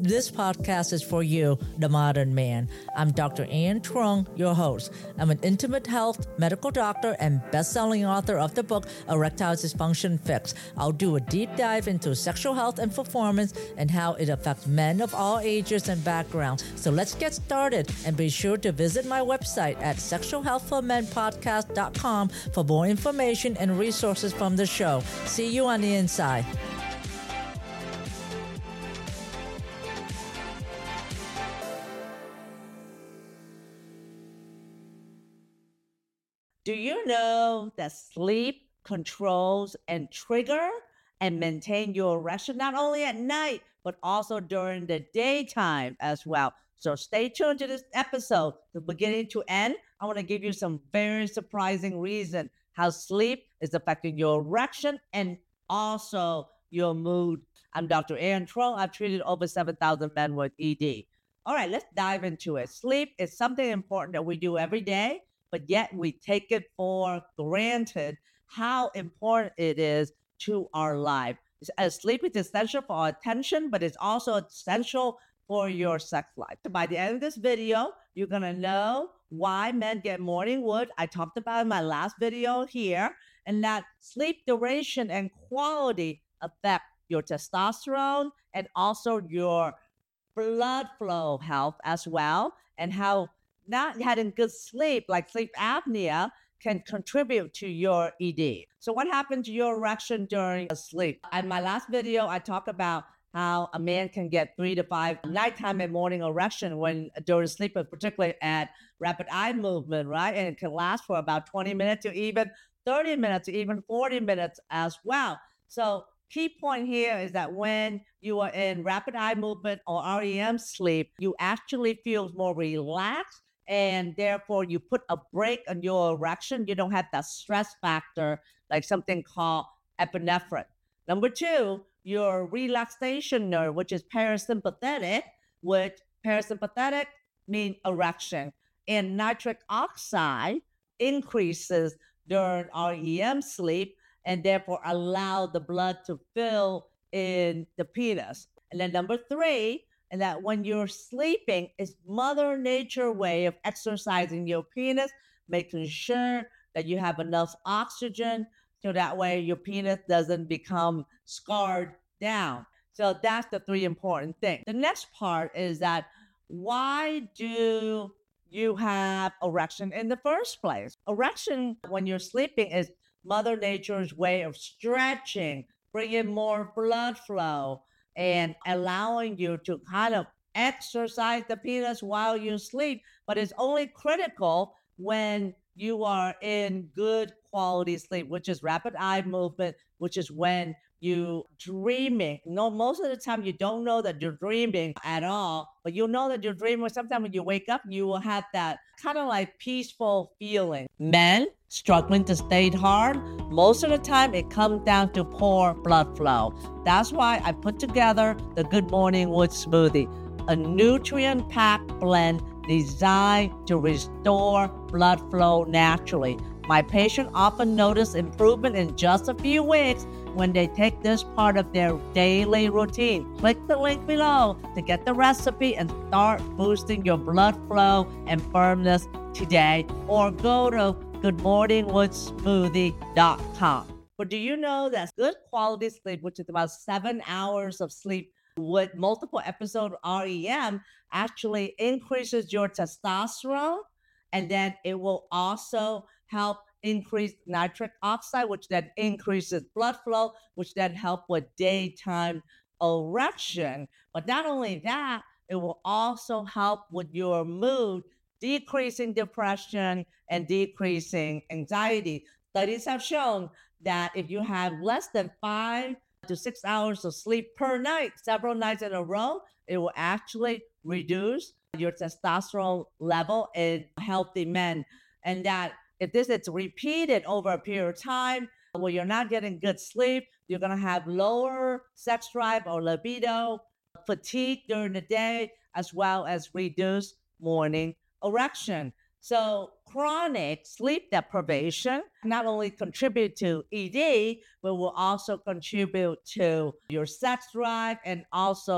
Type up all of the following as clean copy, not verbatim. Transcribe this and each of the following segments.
This podcast is for you, the modern man. I'm Dr. Ann Trung, your host. I'm an intimate health medical doctor and best-selling author of the book, Erectile Dysfunction Fix. I'll do a deep dive into sexual health and performance and how it affects men of all ages and backgrounds. So let's get started, and be sure to visit my website at sexualhealthformenpodcast.com for more information and resources from the show. See you on the inside. Do you know that sleep controls and trigger and maintain your erection not only at night, but also during the daytime as well? So stay tuned to this episode from beginning to end. I want to give you some very surprising reason how sleep is affecting your erection and also your mood. I'm Dr. Ann Trung. I've treated over 7,000 men with ED. All right, let's dive into it. Sleep is something important that we do every day, but yet we take it for granted how important it is to our life. Sleep is essential for our attention, but it's also essential for your sex life. So by the end of this video, you're going to know why men get morning wood. I talked about in my last video here, and that sleep duration and quality affect your testosterone and also your blood flow health as well, and how not having good sleep, like sleep apnea, can contribute to your ED. So what happens to your erection during sleep? In my last video, I talked about how a man can get 3 to 5 nighttime and morning erection when during sleep, particularly at rapid eye movement, right? And it can last for about 20 minutes to even 30 minutes, to even 40 minutes as well. So key point here is that when you are in rapid eye movement or REM sleep, you actually feel more relaxed, and therefore you put a brake on your erection. You don't have that stress factor like something called epinephrine. Number two, your relaxation nerve, which is parasympathetic, which parasympathetic means erection, and nitric oxide increases during REM sleep, and therefore allow the blood to fill in the penis. And then number three, and that when you're sleeping, is Mother Nature way of exercising your penis, making sure that you have enough oxygen so that way your penis doesn't become scarred down. So that's the three important things. The next part is that why do you have erection in the first place? Erection when you're sleeping is Mother Nature's way of stretching, bringing more blood flow, and allowing you to kind of exercise the penis while you sleep. But it's only critical when you are in good quality sleep, which is rapid eye movement, which is when you dreaming. No, most of the time you don't know that you're dreaming at all, but you know that you're dreaming. Sometimes when you wake up, you will have that kind of like peaceful feeling. Men struggling to stay hard, most of the time it comes down to poor blood flow. That's why I put together the Good Morning Wood Smoothie, a nutrient-packed blend designed to restore blood flow naturally. My patients often notice improvement in just a few weeks when they take this part of their daily routine. Click the link below to get the recipe and start boosting your blood flow and firmness today, or go to goodmorningwoodsmoothie.com. But do you know that good quality sleep, which is about 7 hours of sleep with multiple episodes of REM, actually increases your testosterone, and then it will also help increase nitric oxide, which then increases blood flow, which then help with daytime erection. But not only that, it will also help with your mood, decreasing depression and decreasing anxiety. Studies have shown that if you have less than 5 to 6 hours of sleep per night, several nights in a row, it will actually reduce your testosterone level in healthy men. And that if this is repeated over a period of time where you're not getting good sleep, you're going to have lower sex drive or libido, fatigue during the day, as well as reduced morning erection. So chronic sleep deprivation not only contribute to ED, but will also contribute to your sex drive and also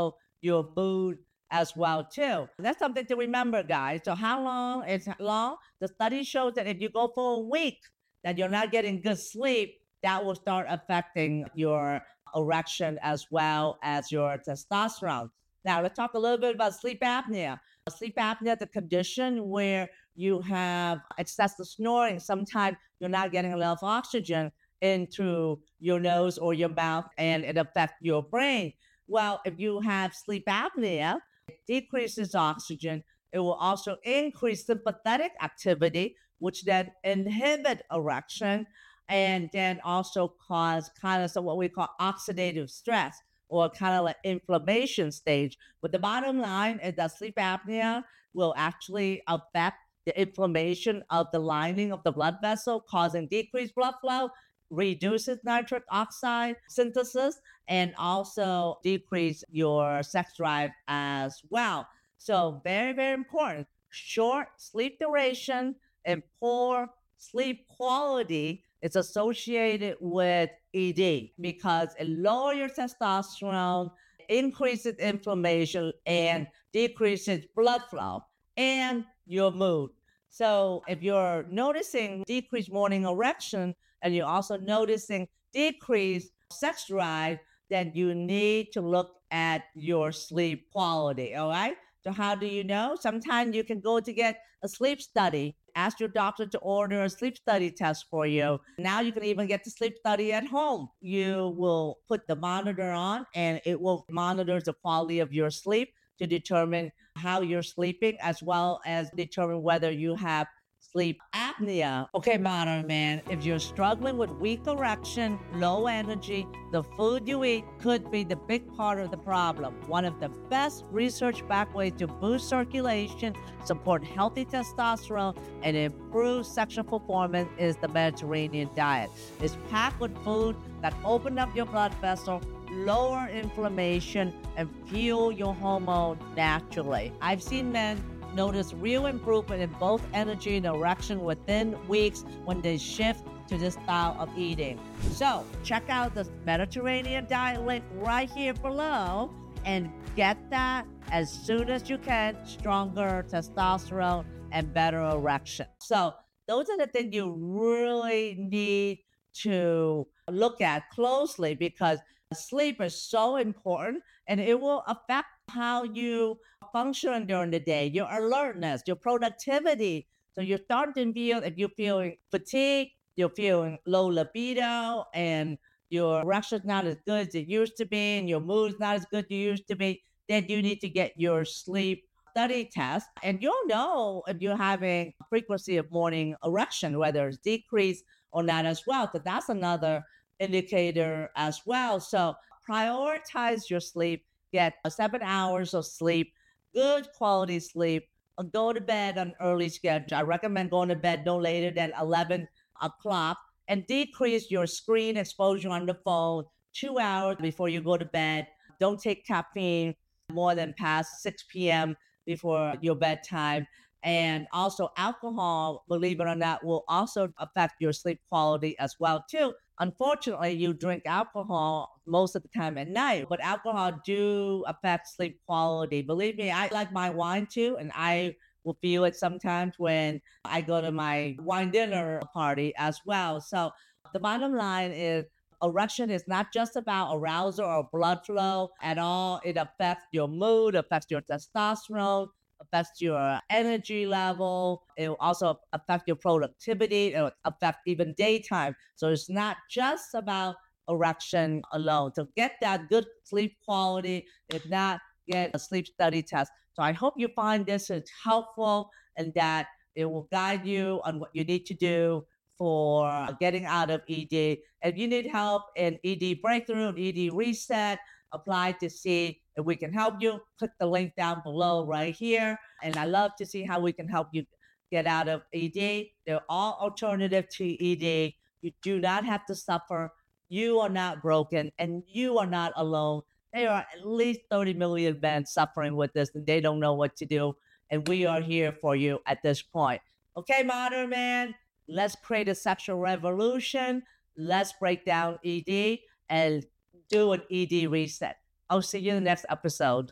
your mood as well too. That's something to remember, guys. So how long is long? The study shows that if you go for a week that you're not getting good sleep, that will start affecting your erection as well as your testosterone. Now let's talk a little bit about sleep apnea. Sleep apnea is a condition where you have excessive snoring. Sometimes you're not getting enough oxygen into your nose or your mouth, and it affects your brain. Well, if you have sleep apnea, it decreases oxygen. It will also increase sympathetic activity, which then inhibit erection and then also cause kind of what we call oxidative stress or kind of like inflammation stage. But the bottom line is that sleep apnea will actually affect the inflammation of the lining of the blood vessel, causing decreased blood flow, reduces nitric oxide synthesis, and also decrease your sex drive as well. So very, very important. Short sleep duration and poor sleep quality is associated with ED because it lowers your testosterone, increases inflammation, and decreases blood flow and your mood. So if you're noticing decreased morning erection and you're also noticing decreased sex drive, then you need to look at your sleep quality. All right. So how do you know? Sometimes you can go to get a sleep study. Ask your doctor to order a sleep study test for you. Now you can even get the sleep study at home. You will put the monitor on and it will monitor the quality of your sleep to determine how you're sleeping as well as determine whether you have sleep apnea. Okay, modern man, if you're struggling with weak erection, low energy, the food you eat could be the big part of the problem. One of the best research-backed ways to boost circulation, support healthy testosterone, and improve sexual performance is the Mediterranean diet. It's packed with food that open up your blood vessel, lower inflammation, and fuel your hormone naturally. I've seen men notice real improvement in both energy and erection within weeks when they shift to this style of eating. So check out the Mediterranean diet link right here below and get that as soon as you can. Stronger testosterone and better erection. So those are the things you really need to look at closely because sleep is so important and it will affect how you function during the day, your alertness, your productivity. So you're starting to feel, if you're feeling fatigued, you're feeling low libido, and your erection's not as good as it used to be, and your mood's not as good as it used to be, then you need to get your sleep study test. And you'll know if you're having frequency of morning erection, whether it's decreased or not as well, because that's another indicator as well. So prioritize your sleep, get 7 hours of sleep, good quality sleep, go to bed on early schedule. I recommend going to bed no later than 11 o'clock and decrease your screen exposure on the phone 2 hours before you go to bed. Don't take caffeine more than past 6 p.m. before your bedtime. And also alcohol, believe it or not, will also affect your sleep quality as well too. Unfortunately, you drink alcohol most of the time at night, but alcohol do affect sleep quality. Believe me, I like my wine too, and I will feel it sometimes when I go to my wine dinner party as well. So the bottom line is erection is not just about arousal or blood flow at all. It affects your mood, affects your testosterone, affects your energy level. It will also affect your productivity. It will affect even daytime. So it's not just about erection alone. So get that good sleep quality. If not, get a sleep study test. So I hope you find this is helpful and that it will guide you on what you need to do for getting out of ED. If you need help in ED breakthrough, ED reset, apply to see if we can help you. Click the link down below right here. And I love to see how we can help you get out of ED. They're all alternative to ED. You do not have to suffer. You are not broken and you are not alone. There are at least 30 million men suffering with this and they don't know what to do. And we are here for you at this point. Okay, modern man, let's create a sexual revolution. Let's break down ED and do an ED reset. I'll see you in the next episode.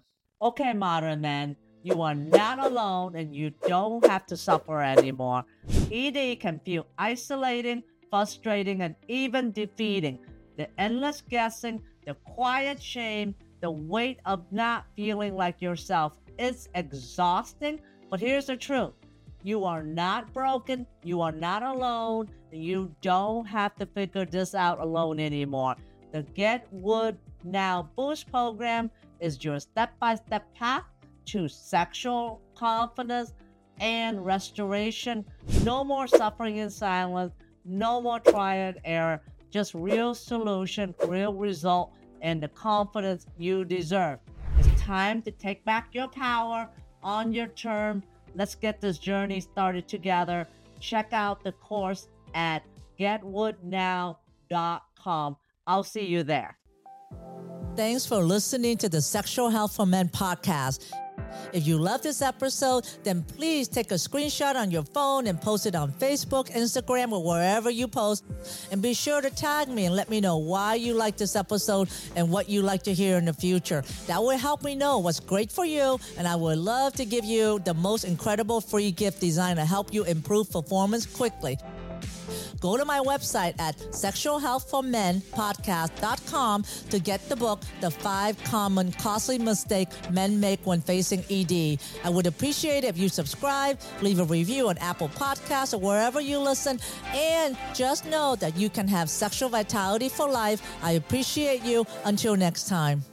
Okay, modern men, you are not alone and you don't have to suffer anymore. ED can feel isolating, frustrating, and even defeating. The endless guessing, the quiet shame, the weight of not feeling like yourself. It's exhausting, but here's the truth. You are not broken, you are not alone, and you don't have to figure this out alone anymore. The Get Wood Now Boost program is your step-by-step path to sexual confidence and restoration. No more suffering in silence, no more trial and error, just real solution, real result, and the confidence you deserve. It's time to take back your power on your terms. Let's get this journey started together. Check out the course at getwoodnow.com. I'll see you there. Thanks for listening to the Sexual Health for Men podcast. If you love this episode, then please take a screenshot on your phone and post it on Facebook, Instagram, or wherever you post. And be sure to tag me and let me know why you like this episode and what you like to hear in the future. That will help me know what's great for you, and I would love to give you the most incredible free gift designed to help you improve performance quickly. Go to my website at sexualhealthformenpodcast.com to get the book, The 5 Common Costly Mistakes Men Make When Facing ED. I would appreciate it if you subscribe, leave a review on Apple Podcasts or wherever you listen, and just know that you can have sexual vitality for life. I appreciate you. Until next time.